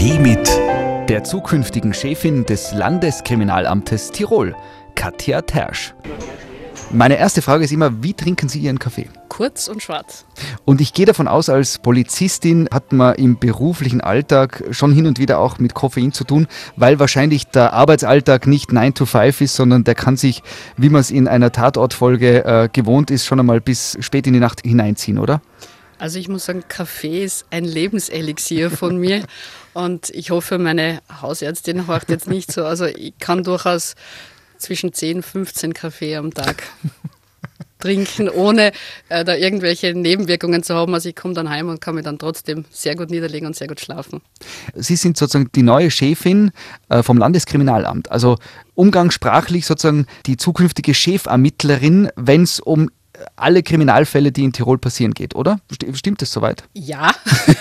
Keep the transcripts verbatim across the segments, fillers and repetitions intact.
Kaffee mit der zukünftigen Chefin des Landeskriminalamtes Tirol, Katja Tersch. Meine erste Frage ist immer, wie trinken Sie Ihren Kaffee? Kurz und schwarz. Und ich gehe davon aus, als Polizistin hat man im beruflichen Alltag schon hin und wieder auch mit Koffein zu tun, weil wahrscheinlich der Arbeitsalltag nicht nine to five ist, sondern der kann sich, wie man es in einer Tatortfolge äh, gewohnt ist, schon einmal bis spät in die Nacht hineinziehen, oder? Also ich muss sagen, Kaffee ist ein Lebenselixier von mir und ich hoffe, meine Hausärztin hört jetzt nicht so. Also ich kann durchaus zwischen zehn und fünfzehn Kaffee am Tag trinken, ohne äh, da irgendwelche Nebenwirkungen zu haben. Also ich komme dann heim und kann mich dann trotzdem sehr gut niederlegen und sehr gut schlafen. Sie sind sozusagen die neue Chefin äh, vom Landeskriminalamt, also umgangssprachlich sozusagen die zukünftige Chefermittlerin, wenn es um alle Kriminalfälle, die in Tirol passieren, geht, oder? Stimmt das soweit? Ja,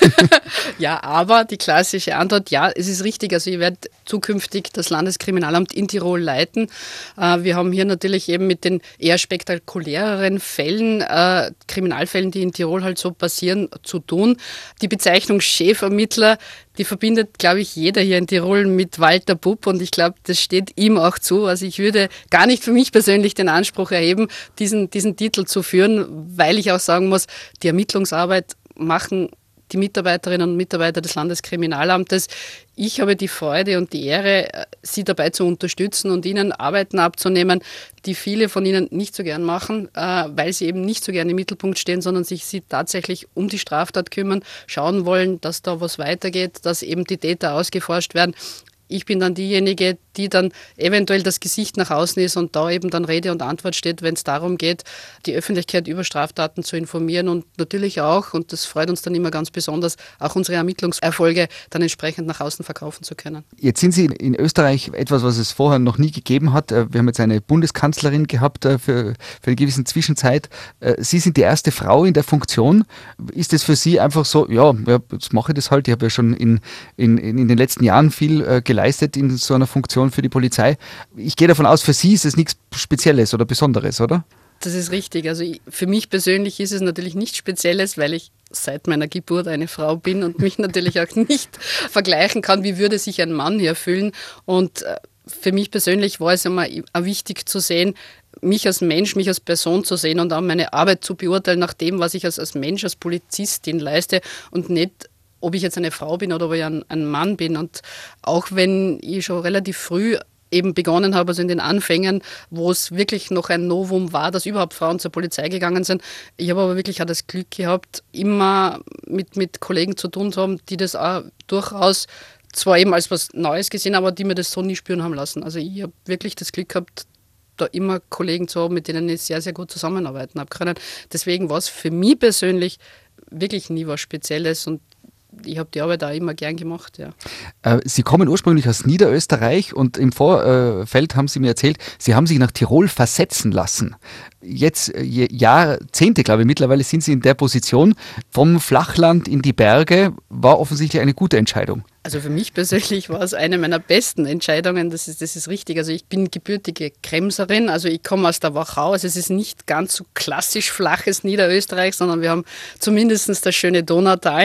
ja, aber die klassische Antwort, ja, es ist richtig. Also ich werde zukünftig das Landeskriminalamt in Tirol leiten. Äh, wir haben hier natürlich eben mit den eher spektakuläreren Fällen, äh, Kriminalfällen, die in Tirol halt so passieren, zu tun. Die Bezeichnung Chefermittler, die verbindet, glaube ich, jeder hier in Tirol mit Walter Bupp und ich glaube, das steht ihm auch zu. Also ich würde gar nicht für mich persönlich den Anspruch erheben, diesen, diesen Titel zu führen, weil ich auch sagen muss, die Ermittlungsarbeit machen die Mitarbeiterinnen und Mitarbeiter des Landeskriminalamtes. Ich habe die Freude und die Ehre, sie dabei zu unterstützen und ihnen Arbeiten abzunehmen, die viele von ihnen nicht so gern machen, weil sie eben nicht so gern im Mittelpunkt stehen, sondern sich sie tatsächlich um die Straftat kümmern, schauen wollen, dass da was weitergeht, dass eben die Täter ausgeforscht werden. Ich bin dann diejenige, die dann eventuell das Gesicht nach außen ist und da eben dann Rede und Antwort steht, wenn es darum geht, die Öffentlichkeit über Straftaten zu informieren und natürlich auch, und das freut uns dann immer ganz besonders, auch unsere Ermittlungserfolge dann entsprechend nach außen verkaufen zu können. Jetzt sind Sie in Österreich etwas, was es vorher noch nie gegeben hat. Wir haben jetzt eine Bundeskanzlerin gehabt für, für eine gewisse Zwischenzeit. Sie sind die erste Frau in der Funktion. Ist es für Sie einfach so, ja, jetzt mache ich das halt, ich habe ja schon in, in, in den letzten Jahren viel geleistet, leistet in so einer Funktion für die Polizei. Ich gehe davon aus, für Sie ist es nichts Spezielles oder Besonderes, oder? Das ist richtig. Also ich, für mich persönlich ist es natürlich nichts Spezielles, weil ich seit meiner Geburt eine Frau bin und mich natürlich auch nicht vergleichen kann, wie würde sich ein Mann hier fühlen. Und für mich persönlich war es immer auch wichtig zu sehen, mich als Mensch, mich als Person zu sehen und auch meine Arbeit zu beurteilen nach dem, was ich als, als Mensch, als Polizistin leiste und nicht ob ich jetzt eine Frau bin oder ob ich ein, ein Mann bin. Und auch wenn ich schon relativ früh eben begonnen habe, also in den Anfängen, wo es wirklich noch ein Novum war, dass überhaupt Frauen zur Polizei gegangen sind. Ich habe aber wirklich auch das Glück gehabt, immer mit, mit Kollegen zu tun zu haben, die das auch durchaus zwar eben als was Neues gesehen, aber die mir das so nie spüren haben lassen. Also ich habe wirklich das Glück gehabt, da immer Kollegen zu haben, mit denen ich sehr, sehr gut zusammenarbeiten habe können. Deswegen war es für mich persönlich wirklich nie was Spezielles und ich habe die Arbeit auch immer gern gemacht, ja. Sie kommen ursprünglich aus Niederösterreich und im Vorfeld haben Sie mir erzählt, Sie haben sich nach Tirol versetzen lassen. Jetzt Jahrzehnte, glaube ich, mittlerweile sind Sie in der Position. Vom Flachland in die Berge war offensichtlich eine gute Entscheidung. Also für mich persönlich war es eine meiner besten Entscheidungen, das ist, das ist richtig. Also ich bin gebürtige Kremserin, also ich komme aus der Wachau, also es ist nicht ganz so klassisch flaches Niederösterreich, sondern wir haben zumindest das schöne Donautal.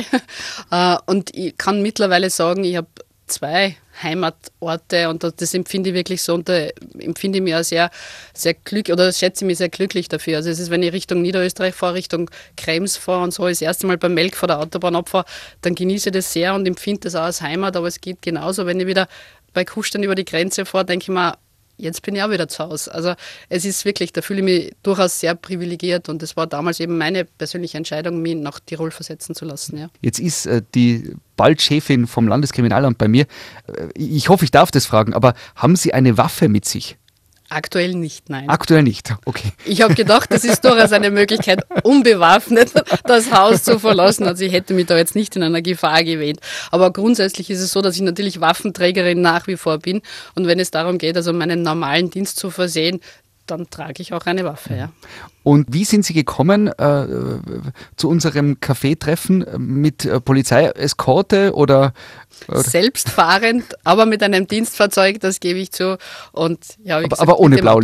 Und ich kann mittlerweile sagen, ich habe zwei Heimatorte und das empfinde ich wirklich so und da empfinde ich mich auch sehr, sehr glücklich oder schätze mich sehr glücklich dafür. Also es ist, wenn ich Richtung Niederösterreich fahre, Richtung Krems fahre und so das erste Mal beim Melk vor der Autobahn abfahre, dann genieße ich das sehr und empfinde das auch als Heimat, aber es geht genauso, wenn ich wieder bei Kustern über die Grenze fahre, denke ich mir, jetzt bin ich auch wieder zu Hause. Also es ist wirklich, da fühle ich mich durchaus sehr privilegiert und es war damals eben meine persönliche Entscheidung, mich nach Tirol versetzen zu lassen. Ja. Jetzt ist äh, die bald Chefin vom Landeskriminalamt bei mir. Äh, ich hoffe, ich darf das fragen, aber haben Sie eine Waffe mit sich? Aktuell nicht, nein. Aktuell nicht, okay. Ich habe gedacht, das ist durchaus eine Möglichkeit, unbewaffnet das Haus zu verlassen. Also ich hätte mich da jetzt nicht in einer Gefahr gewähnt. Aber grundsätzlich ist es so, dass ich natürlich Waffenträgerin nach wie vor bin. Und wenn es darum geht, also meinen normalen Dienst zu versehen, dann trage ich auch eine Waffe, ja. Und wie sind Sie gekommen äh, zu unserem Kaffeetreffen mit äh, Polizeieskorte oder, oder? Selbstfahrend, aber mit einem Dienstfahrzeug, das gebe ich zu. Und, ja, wie aber, gesagt, aber ohne Blaulicht?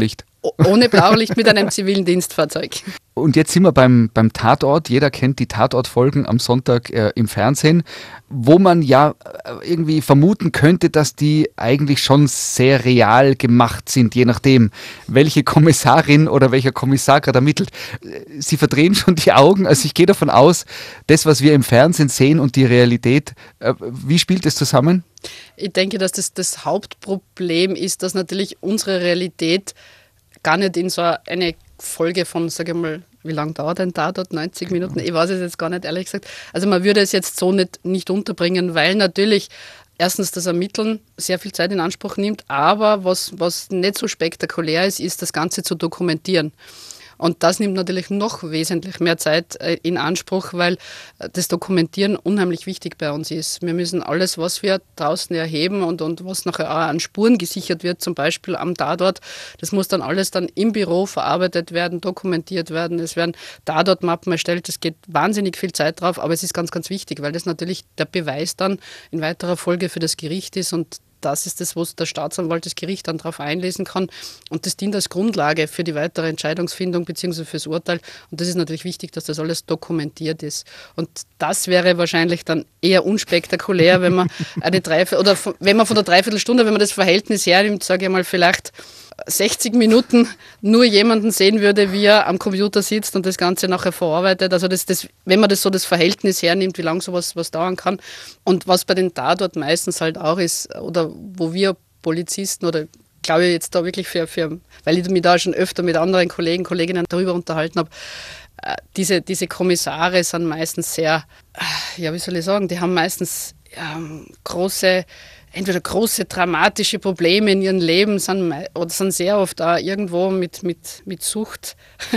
Ohne Blaulicht mit einem zivilen Dienstfahrzeug. Und jetzt sind wir beim, beim Tatort. Jeder kennt die Tatortfolgen am Sonntag äh, im Fernsehen, wo man ja äh, irgendwie vermuten könnte, dass die eigentlich schon sehr real gemacht sind, je nachdem, welche Kommissarin oder welcher Kommissar gerade ermittelt. Sie verdrehen schon die Augen. Also ich gehe davon aus, das, was wir im Fernsehen sehen und die Realität, äh, wie spielt das zusammen? Ich denke, dass das das Hauptproblem ist, dass natürlich unsere Realität gar nicht in so eine Folge von, sage ich mal, wie lange dauert ein Tatort? neunzig Minuten? Ich weiß es jetzt gar nicht, ehrlich gesagt. Also man würde es jetzt so nicht, nicht unterbringen, weil natürlich erstens das Ermitteln sehr viel Zeit in Anspruch nimmt, aber was, was nicht so spektakulär ist, ist das Ganze zu dokumentieren. Und das nimmt natürlich noch wesentlich mehr Zeit in Anspruch, weil das Dokumentieren unheimlich wichtig bei uns ist. Wir müssen alles, was wir draußen erheben und, und was nachher auch an Spuren gesichert wird, zum Beispiel am Tatort, das muss dann alles dann im Büro verarbeitet werden, dokumentiert werden. Es werden Tatortmappen erstellt, es geht wahnsinnig viel Zeit drauf, aber es ist ganz, ganz wichtig, weil das natürlich der Beweis dann in weiterer Folge für das Gericht ist und das ist das, wo der Staatsanwalt, das Gericht dann darauf einlesen kann. Und das dient als Grundlage für die weitere Entscheidungsfindung bzw. fürs Urteil. Und das ist natürlich wichtig, dass das alles dokumentiert ist. Und das wäre wahrscheinlich dann eher unspektakulär, wenn man eine Dreiviertel, oder wenn man von der Dreiviertelstunde, wenn man das Verhältnis hernimmt, sage ich mal, vielleicht sechzig Minuten nur jemanden sehen würde, wie er am Computer sitzt und das Ganze nachher verarbeitet. Also das, das, wenn man das so das Verhältnis hernimmt, wie lange sowas was dauern kann. Und was bei den Tatort meistens halt auch ist, oder wo wir Polizisten oder glaube ich jetzt da wirklich für, für, weil ich mich da schon öfter mit anderen Kollegen, Kolleginnen darüber unterhalten habe, diese, diese Kommissare sind meistens sehr, ja wie soll ich sagen, die haben meistens ja, große entweder große dramatische Probleme in ihrem Leben, sind, oder sind sehr oft auch irgendwo mit, mit, mit Sucht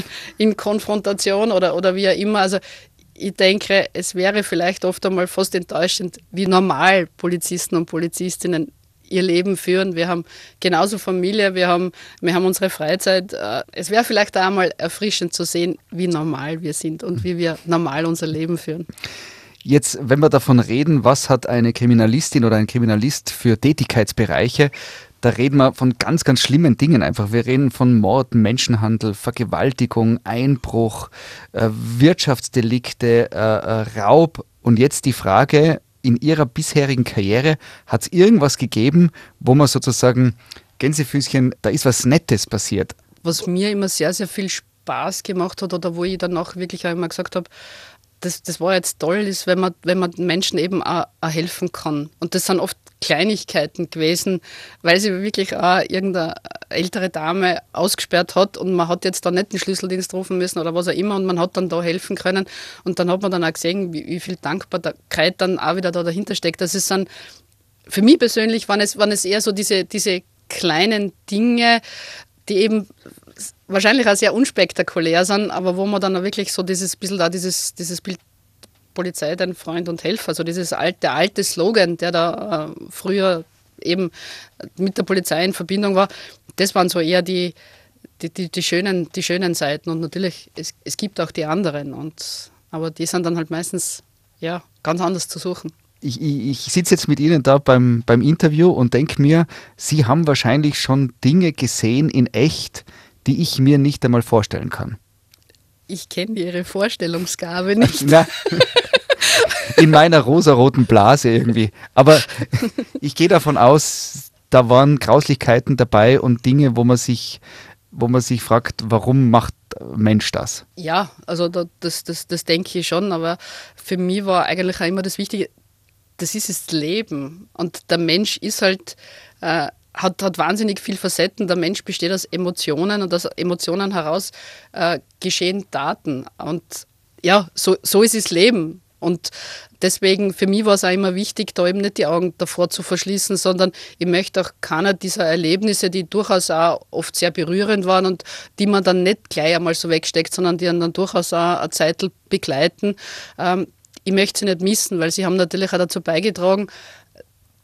in Konfrontation oder, oder wie auch immer. Also ich denke, es wäre vielleicht oft einmal fast enttäuschend, wie normal Polizisten und Polizistinnen ihr Leben führen. Wir haben genauso Familie, wir haben, wir haben unsere Freizeit. Es wäre vielleicht auch einmal erfrischend zu sehen, wie normal wir sind und wie wir normal unser Leben führen. Jetzt, wenn wir davon reden, was hat eine Kriminalistin oder ein Kriminalist für Tätigkeitsbereiche, da reden wir von ganz, ganz schlimmen Dingen einfach. Wir reden von Mord, Menschenhandel, Vergewaltigung, Einbruch, äh, Wirtschaftsdelikte, äh, äh, Raub. Und jetzt die Frage, in Ihrer bisherigen Karriere, hat es irgendwas gegeben, wo man sozusagen, Gänsefüßchen, da ist was Nettes passiert? Was mir immer sehr, sehr viel Spaß gemacht hat oder wo ich danach wirklich auch immer gesagt habe, Das, das war jetzt toll, ist, wenn man, wenn man Menschen eben auch, auch helfen kann. Und das sind oft Kleinigkeiten gewesen, weil sie wirklich auch irgendeine ältere Dame ausgesperrt hat und man hat jetzt da nicht den Schlüsseldienst rufen müssen oder was auch immer und man hat dann da helfen können. Und dann hat man dann auch gesehen, wie, wie viel Dankbarkeit dann auch wieder da dahinter steckt. Das ist dann, für mich persönlich waren es, waren es eher so diese, diese kleinen Dinge, die eben wahrscheinlich auch sehr unspektakulär sind, aber wo man dann auch wirklich so dieses bisschen da dieses, dieses Bild Polizei, dein Freund und Helfer, so dieses alte, der alte Slogan, der da äh, früher eben mit der Polizei in Verbindung war, das waren so eher die, die, die, die, schönen, die schönen Seiten und natürlich, es, es gibt auch die anderen, und, aber die sind dann halt meistens ja, ganz anders zu suchen. Ich, ich, ich sitze jetzt mit Ihnen da beim, beim Interview und denke mir, Sie haben wahrscheinlich schon Dinge gesehen in echt, die ich mir nicht einmal vorstellen kann. Ich kenne Ihre Vorstellungsgabe nicht. Na, in meiner rosaroten Blase irgendwie. Aber ich gehe davon aus, da waren Grauslichkeiten dabei und Dinge, wo man sich, wo man sich fragt, warum macht Mensch das? Ja, also das, das, das denke ich schon, aber für mich war eigentlich auch immer das Wichtige, das ist das Leben. Und der Mensch ist halt... Äh, Hat, hat wahnsinnig viele Facetten. Der Mensch besteht aus Emotionen und aus Emotionen heraus äh, geschehen Taten. Und ja, so, so ist das Leben. Und deswegen, für mich war es auch immer wichtig, da eben nicht die Augen davor zu verschließen, sondern ich möchte auch keiner dieser Erlebnisse, die durchaus auch oft sehr berührend waren und die man dann nicht gleich einmal so wegsteckt, sondern die dann durchaus auch eine Zeit begleiten. Ähm, ich möchte sie nicht missen, weil sie haben natürlich auch dazu beigetragen,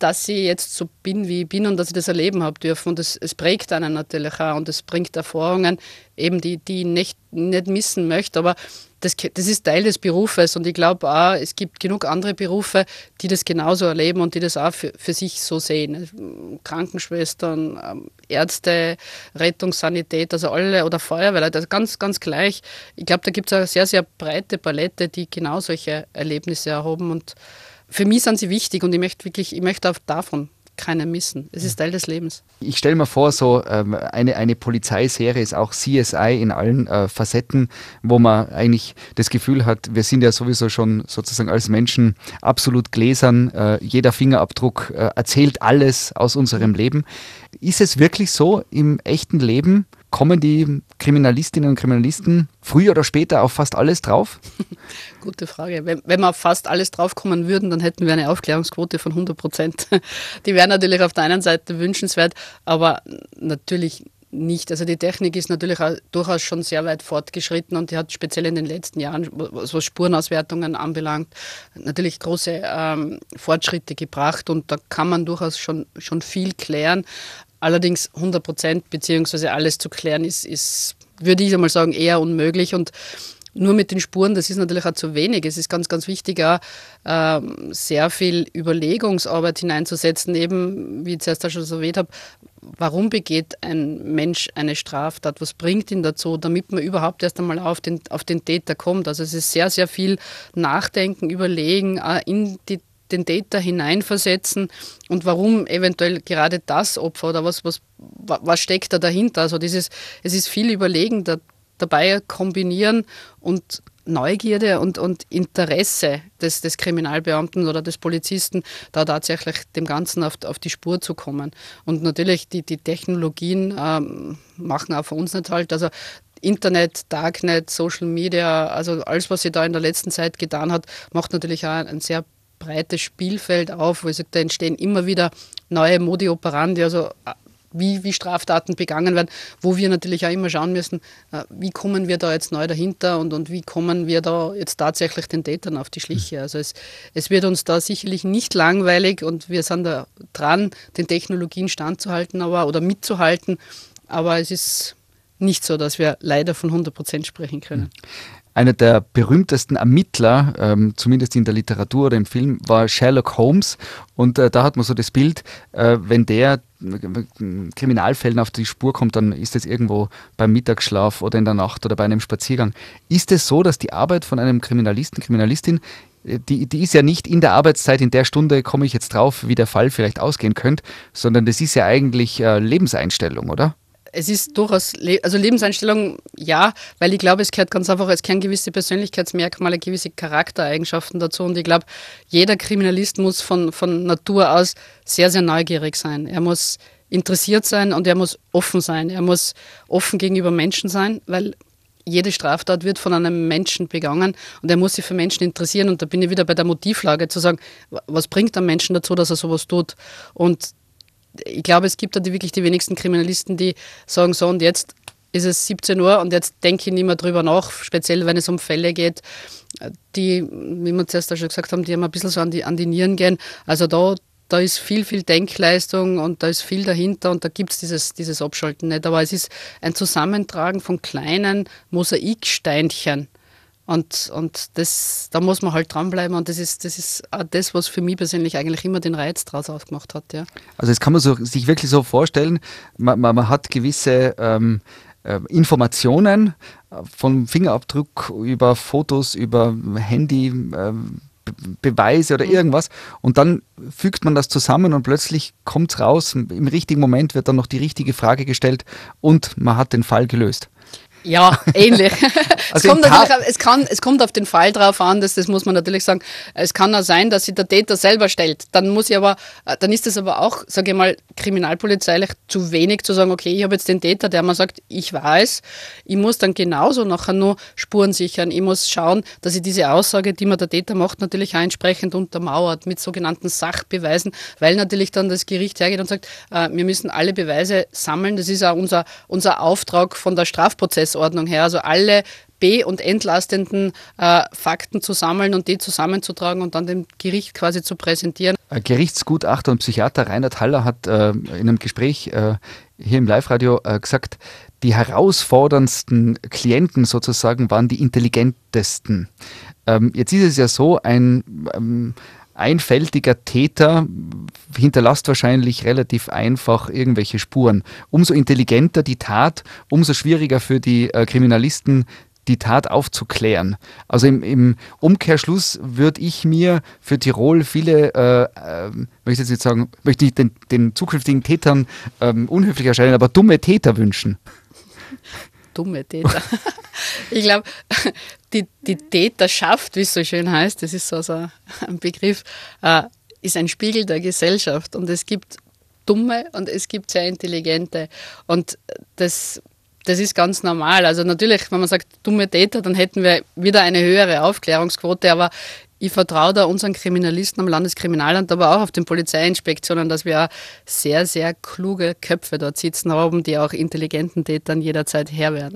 dass ich jetzt so bin, wie ich bin und dass ich das erleben habe dürfen. Und es, es prägt einen natürlich auch und es bringt Erfahrungen, eben die, die ich nicht, nicht missen möchte. Aber das, das ist Teil des Berufes und ich glaube auch, es gibt genug andere Berufe, die das genauso erleben und die das auch für, für sich so sehen. Krankenschwestern, Ärzte, Rettungssanität, also alle oder Feuerwehr, das ganz, ganz gleich. Ich glaube, da gibt es eine sehr, sehr breite Palette, die genau solche Erlebnisse haben und für mich sind sie wichtig und ich möchte wirklich, ich möchte auch davon keinen missen. Es ist Teil des Lebens. Ich stelle mir vor, so ähm, eine, eine Polizeiserie ist auch C S I in allen äh, Facetten, wo man eigentlich das Gefühl hat, wir sind ja sowieso schon sozusagen als Menschen absolut gläsern. Äh, jeder Fingerabdruck äh, erzählt alles aus unserem Leben. Ist es wirklich so im echten Leben? Kommen die Kriminalistinnen und Kriminalisten früher oder später auf fast alles drauf? Gute Frage. Wenn, wenn wir auf fast alles draufkommen würden, dann hätten wir eine Aufklärungsquote von hundert Prozent. Die wäre natürlich auf der einen Seite wünschenswert, aber natürlich nicht. Also die Technik ist natürlich auch durchaus schon sehr weit fortgeschritten und die hat speziell in den letzten Jahren, was, was Spurenauswertungen anbelangt, natürlich große ähm, Fortschritte gebracht und da kann man durchaus schon, schon viel klären. Allerdings hundert Prozent beziehungsweise alles zu klären ist, ist, würde ich einmal sagen, eher unmöglich und nur mit den Spuren, das ist natürlich auch zu wenig. Es ist ganz, ganz wichtig, auch ähm, sehr viel Überlegungsarbeit hineinzusetzen, eben, wie ich zuerst auch schon so erwähnt habe, warum begeht ein Mensch eine Straftat, was bringt ihn dazu, damit man überhaupt erst einmal auf den, auf den Täter kommt. Also es ist sehr, sehr viel Nachdenken, Überlegen, auch in die den Täter hineinversetzen und warum eventuell gerade das Opfer oder was, was, was steckt da dahinter. Also dieses, es ist viel Überlegen da, dabei kombinieren und Neugierde und, und Interesse des, des Kriminalbeamten oder des Polizisten, da tatsächlich dem Ganzen auf, auf die Spur zu kommen. Und natürlich die, die Technologien ähm, machen auch für uns nicht halt. Also Internet, Darknet, Social Media, also alles, was sie da in der letzten Zeit getan hat, macht natürlich auch ein sehr breites Spielfeld auf, wo ich sage, da entstehen immer wieder neue Modi operandi, also wie, wie Straftaten begangen werden, wo wir natürlich auch immer schauen müssen, wie kommen wir da jetzt neu dahinter und, und wie kommen wir da jetzt tatsächlich den Tätern auf die Schliche. Also es, es wird uns da sicherlich nicht langweilig und wir sind da dran, den Technologien standzuhalten aber, oder mitzuhalten, aber es ist nicht so, dass wir leider von hundert Prozent sprechen können. Einer der berühmtesten Ermittler, ähm, zumindest in der Literatur oder im Film, war Sherlock Holmes. Und äh, da hat man so das Bild, äh, wenn der äh, Kriminalfällen auf die Spur kommt, dann ist es irgendwo beim Mittagsschlaf oder in der Nacht oder bei einem Spaziergang. Ist es so, dass die Arbeit von einem Kriminalisten, Kriminalistin, die, die ist ja nicht in der Arbeitszeit, in der Stunde komme ich jetzt drauf, wie der Fall vielleicht ausgehen könnte, sondern das ist ja eigentlich äh, Lebenseinstellung, oder? Es ist durchaus, also Lebenseinstellung, ja, weil ich glaube, es gehört ganz einfach, es gehören gewisse Persönlichkeitsmerkmale, gewisse Charaktereigenschaften dazu und ich glaube, jeder Kriminalist muss von, von Natur aus sehr, sehr neugierig sein. Er muss interessiert sein und er muss offen sein. Er muss offen gegenüber Menschen sein, weil jede Straftat wird von einem Menschen begangen und er muss sich für Menschen interessieren und da bin ich wieder bei der Motivlage, zu sagen, was bringt einem Menschen dazu, dass er sowas tut und ich glaube, es gibt da die, wirklich die wenigsten Kriminalisten, die sagen, so und jetzt ist es siebzehn Uhr und jetzt denke ich nicht mehr drüber nach, speziell wenn es um Fälle geht, die, wie wir zuerst auch schon gesagt haben, die haben ein bisschen so an die, an die Nieren gehen. Also da, da ist viel, viel Denkleistung und da ist viel dahinter und da gibt es dieses, dieses Abschalten nicht. Aber es ist ein Zusammentragen von kleinen Mosaiksteinchen. Und, und das, da muss man halt dranbleiben und das ist, das ist auch das, was für mich persönlich eigentlich immer den Reiz daraus ausgemacht hat. Ja. Also das kann man so, sich wirklich so vorstellen, man, man, man hat gewisse ähm, äh, Informationen vom Fingerabdruck über Fotos, über Handy, äh, Be- Beweise oder irgendwas und dann fügt man das zusammen und plötzlich kommt es raus, im richtigen Moment wird dann noch die richtige Frage gestellt und man hat den Fall gelöst. Ja, ähnlich. Also es, kommt natürlich, es, kann, es kommt auf den Fall drauf an, das, das muss man natürlich sagen. Es kann auch sein, dass sich der Täter selber stellt. Dann muss ich aber, dann ist es aber auch, sage ich mal, kriminalpolizeilich zu wenig zu sagen, okay, ich habe jetzt den Täter, der mir sagt, ich weiß, ich muss dann genauso nachher nur Spuren sichern. Ich muss schauen, dass ich diese Aussage, die mir der Täter macht, natürlich auch entsprechend untermauert mit sogenannten Sachbeweisen, weil natürlich dann das Gericht hergeht und sagt, äh, wir müssen alle Beweise sammeln. Das ist auch unser, unser Auftrag von der Strafprozessordnung her. Also alle be- und entlastenden äh, Fakten zu sammeln und die zusammenzutragen und dann dem Gericht quasi zu präsentieren. Gerichtsgutachter und Psychiater Reinhard Haller hat äh, in einem Gespräch äh, hier im Live-Radio äh, gesagt, die herausforderndsten Klienten sozusagen waren die intelligentesten. Ähm, jetzt ist es ja so, ein ähm, einfältiger Täter hinterlässt wahrscheinlich relativ einfach irgendwelche Spuren. Umso intelligenter die Tat, umso schwieriger für die äh, Kriminalisten, die Tat aufzuklären. Also im, im Umkehrschluss würde ich mir für Tirol viele, äh, äh, möchte ich jetzt sagen, möchte ich den, den zukünftigen Tätern ähm, unhöflich erscheinen, aber dumme Täter wünschen. Dumme Täter. Ich glaube, die, die Täterschaft, wie es so schön heißt, das ist so, so ein Begriff, äh, ist ein Spiegel der Gesellschaft. Und es gibt dumme und es gibt sehr intelligente. Und das, das ist ganz normal. Also natürlich, wenn man sagt dumme Täter, dann hätten wir wieder eine höhere Aufklärungsquote. Aber ich vertraue da unseren Kriminalisten am Landeskriminalamt, aber auch auf den Polizeiinspektionen, dass wir auch sehr, sehr kluge Köpfe dort sitzen haben, die auch intelligenten Tätern jederzeit Herr werden.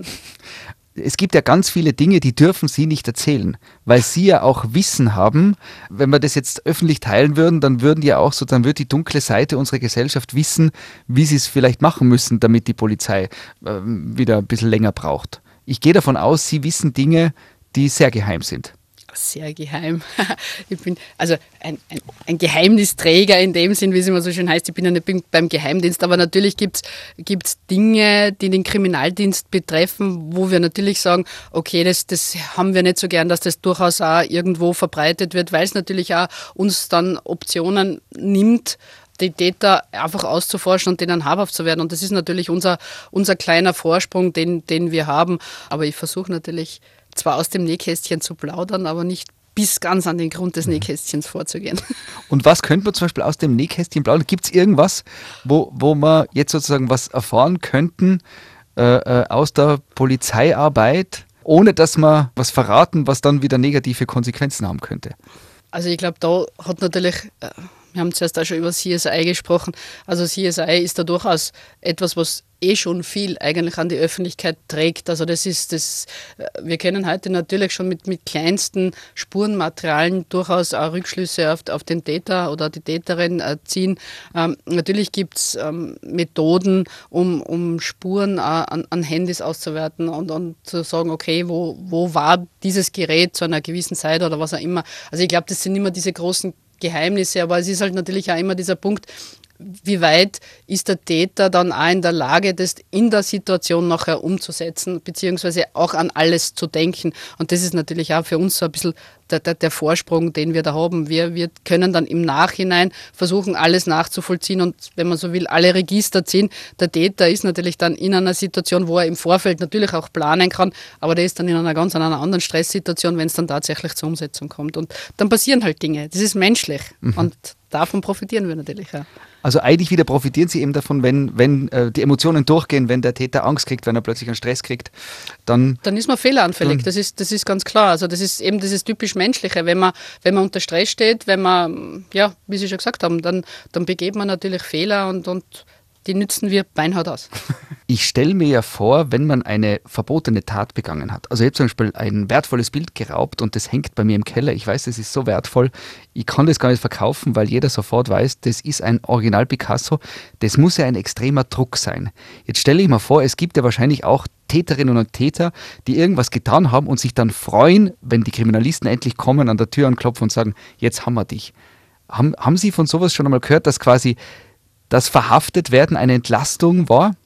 Es gibt ja ganz viele Dinge, die dürfen Sie nicht erzählen, weil Sie ja auch Wissen haben. Wenn wir das jetzt öffentlich teilen würden, dann würden ja auch so, dann wird die dunkle Seite unserer Gesellschaft wissen, wie sie es vielleicht machen müssen, damit die Polizei äh, wieder ein bisschen länger braucht. Ich gehe davon aus, Sie wissen Dinge, die sehr geheim sind. Sehr geheim. Ich bin also ein, ein, ein Geheimnisträger in dem Sinn, wie es immer so schön heißt. Ich bin ja nicht beim Geheimdienst, aber natürlich gibt es Dinge, die den Kriminaldienst betreffen, wo wir natürlich sagen, okay, das, das haben wir nicht so gern, dass das durchaus auch irgendwo verbreitet wird, weil es natürlich auch uns dann Optionen nimmt, die Täter einfach auszuforschen und denen habhaft zu werden. Und das ist natürlich unser, unser kleiner Vorsprung, den, den wir haben. Aber ich versuche natürlich zwar aus dem Nähkästchen zu plaudern, aber nicht bis ganz an den Grund des Nähkästchens vorzugehen. Und was könnte man zum Beispiel aus dem Nähkästchen plaudern? Gibt es irgendwas, wo, wo wir jetzt sozusagen was erfahren könnten äh, äh, aus der Polizeiarbeit, ohne dass wir was verraten, was dann wieder negative Konsequenzen haben könnte? Also ich glaube, da hat natürlich... Äh, wir haben zuerst auch schon über C S I gesprochen. Also C S I ist da durchaus etwas, was eh schon viel eigentlich an die Öffentlichkeit trägt. Also das ist das, wir können heute natürlich schon mit, mit kleinsten Spurenmaterialien durchaus auch Rückschlüsse auf, auf den Täter oder die Täterin äh, ziehen. Ähm, natürlich gibt es ähm, Methoden, um, um Spuren äh, an, an Handys auszuwerten und, und zu sagen, okay, wo, wo war dieses Gerät zu einer gewissen Zeit oder was auch immer. Also ich glaube, das sind immer diese großen Geheimnisse, aber es ist halt natürlich auch immer dieser Punkt, wie weit ist der Täter dann auch in der Lage, das in der Situation nachher umzusetzen, beziehungsweise auch an alles zu denken. Und das ist natürlich auch für uns so ein bisschen der, der, der Vorsprung, den wir da haben. Wir, wir können dann im Nachhinein versuchen, alles nachzuvollziehen und, wenn man so will, alle Register ziehen. Der Täter ist natürlich dann in einer Situation, wo er im Vorfeld natürlich auch planen kann, aber der ist dann in einer ganz einer anderen Stresssituation, wenn es dann tatsächlich zur Umsetzung kommt. Und dann passieren halt Dinge. Das ist menschlich. Mhm. Und davon profitieren wir natürlich auch. Also eigentlich wieder profitieren Sie eben davon, wenn, wenn äh, die Emotionen durchgehen, wenn der Täter Angst kriegt, wenn er plötzlich einen Stress kriegt, dann... Dann ist man fehleranfällig, das ist, das ist ganz klar. Also das ist eben dieses typisch Menschliche. Wenn man, wenn man unter Stress steht, wenn man, ja, wie Sie schon gesagt haben, dann, dann begeht man natürlich Fehler und, und die nützen wir beinhart aus. Ich stelle mir ja vor, wenn man eine verbotene Tat begangen hat. Also ich habe zum Beispiel ein wertvolles Bild geraubt und das hängt bei mir im Keller. Ich weiß, das ist so wertvoll. Ich kann das gar nicht verkaufen, weil jeder sofort weiß, das ist ein Original Picasso. Das muss ja ein extremer Druck sein. Jetzt stelle ich mir vor, es gibt ja wahrscheinlich auch Täterinnen und Täter, die irgendwas getan haben und sich dann freuen, wenn die Kriminalisten endlich kommen, an der Tür anklopfen und sagen, jetzt haben wir dich. Haben, haben Sie von sowas schon einmal gehört, dass quasi das Verhaftetwerden eine Entlastung war?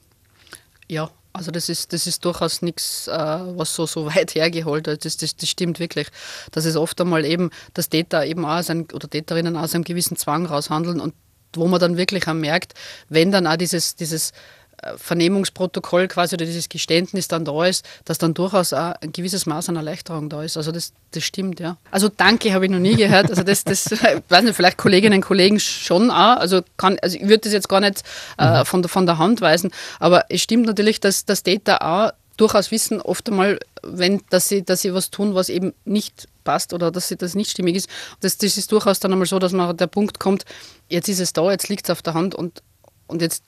Ja, also das ist, das ist durchaus nichts, äh, was so, so weit hergeholt ist. Das, das, das stimmt wirklich. Dass es oft einmal eben, dass Täter eben auch aus einem, oder Täterinnen aus einem gewissen Zwang raushandeln und wo man dann wirklich auch merkt, wenn dann auch dieses, dieses Vernehmungsprotokoll quasi oder dieses Geständnis dann da ist, dass dann durchaus auch ein gewisses Maß an Erleichterung da ist. Also das, das stimmt, ja. Also danke habe ich noch nie gehört. Also das, das weiß nicht, vielleicht Kolleginnen und Kollegen schon auch. Also, kann, also ich würde das jetzt gar nicht äh, von, der, von der Hand weisen, aber es stimmt natürlich, dass, dass Täter auch durchaus wissen, oft einmal, wenn, dass, sie, dass sie was tun, was eben nicht passt oder dass sie, das nicht stimmig ist. Das, das ist durchaus dann einmal so, dass man der Punkt kommt, jetzt ist es da, jetzt liegt es auf der Hand und, und jetzt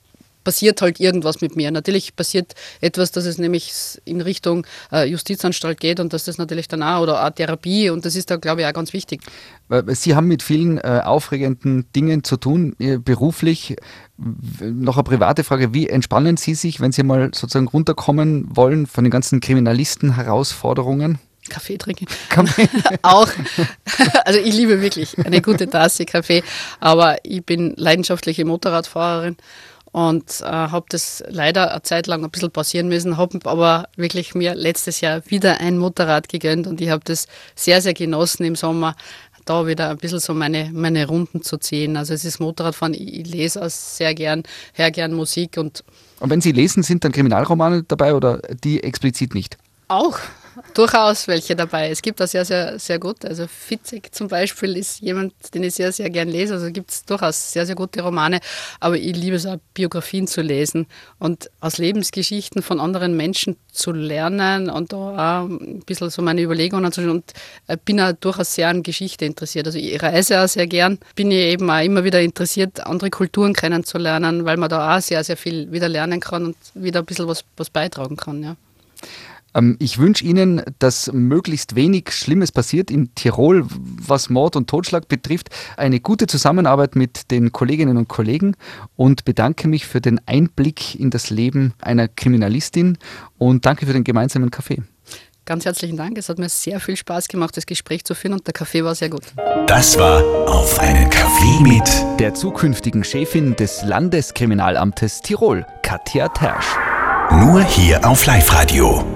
passiert halt irgendwas mit mir. Natürlich passiert etwas, dass es nämlich in Richtung äh, Justizanstalt geht und dass das natürlich dann auch, oder auch Therapie, und das ist da, glaube ich, auch ganz wichtig. Sie haben mit vielen äh, aufregenden Dingen zu tun, äh, beruflich. Noch eine private Frage, wie entspannen Sie sich, wenn Sie mal sozusagen runterkommen wollen von den ganzen Kriminalisten-Herausforderungen? Kaffee trinken. Kaffee. Auch. Also ich liebe wirklich eine gute Tasse Kaffee, aber ich bin leidenschaftliche Motorradfahrerin und äh, habe das leider eine Zeit lang ein bisschen pausieren müssen, habe aber wirklich mir letztes Jahr wieder ein Motorrad gegönnt und ich habe das sehr, sehr genossen im Sommer, da wieder ein bisschen so meine, meine Runden zu ziehen. Also es ist Motorradfahren, ich, ich lese auch sehr gern, höre gern Musik. Und, und wenn Sie lesen, sind dann Kriminalromane dabei oder die explizit nicht? Auch. Durchaus welche dabei. Es gibt auch sehr, sehr, sehr gut. Also Fitzek zum Beispiel ist jemand, den ich sehr, sehr gern lese. Also gibt es durchaus sehr, sehr gute Romane. Aber ich liebe es auch, Biografien zu lesen und aus Lebensgeschichten von anderen Menschen zu lernen und da auch ein bisschen so meine Überlegungen zu und bin auch durchaus sehr an Geschichte interessiert. Also ich reise auch sehr gern. Bin ich eben auch immer wieder interessiert, andere Kulturen kennenzulernen, weil man da auch sehr, sehr viel wieder lernen kann und wieder ein bisschen was, was beitragen kann, ja. Ich wünsche Ihnen, dass möglichst wenig Schlimmes passiert in Tirol, was Mord und Totschlag betrifft. Eine gute Zusammenarbeit mit den Kolleginnen und Kollegen und bedanke mich für den Einblick in das Leben einer Kriminalistin und danke für den gemeinsamen Kaffee. Ganz herzlichen Dank. Es hat mir sehr viel Spaß gemacht, das Gespräch zu führen und der Kaffee war sehr gut. Das war Auf einen Kaffee mit der zukünftigen Chefin des Landeskriminalamtes Tirol, Katja Tersch. Nur hier auf Live Radio.